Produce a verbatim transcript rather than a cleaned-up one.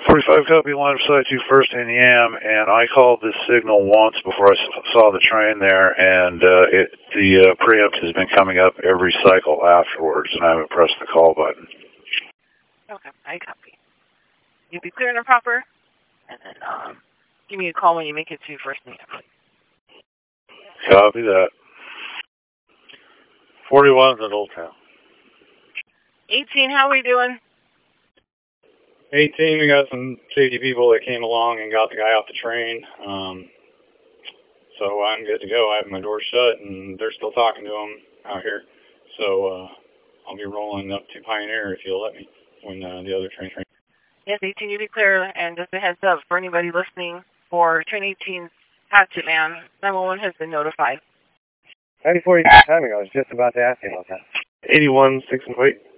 forty-five copy, line of sight to First and Yam, and I called this signal once before I saw the train there, and uh, it, the uh, preempt has been coming up every cycle afterwards, and I haven't pressed the call button. Okay, I copy. You'll be clear and proper, and then um, give me a call when you make it to First and Yam, please. Copy that. forty-one's at Old Town. eighteen, how are we doing? eighteen, we got some safety people that came along and got the guy off the train. Um, so I'm good to go. I have my door shut, and they're still talking to him out here. So uh, I'll be rolling up to Pioneer if you'll let me when uh, the other train train. Yes, eighteen, you be clear, and just a heads up for anybody listening, for train eighteen's hatchet man, nine one one has been notified. ninety forty timing, I was just about to ask you about that. eighty-one, six and wait.